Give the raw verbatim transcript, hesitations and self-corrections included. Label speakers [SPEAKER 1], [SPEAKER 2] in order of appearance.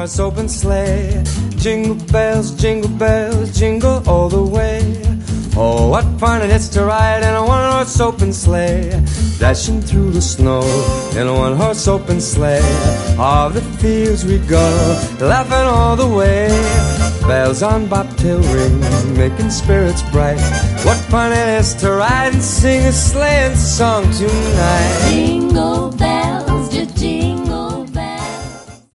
[SPEAKER 1] one-horse open sleigh. Jingle bells, jingle bells, jingle all the way. Oh, what fun it is to ride in a one-horse open sleigh, dashing through the snow in a one-horse open sleigh. All the fields we go, laughing all the way. Bells on bobtail ring, making spirits bright. What fun it is to ride and sing a sleighing song tonight.
[SPEAKER 2] Jingle bells,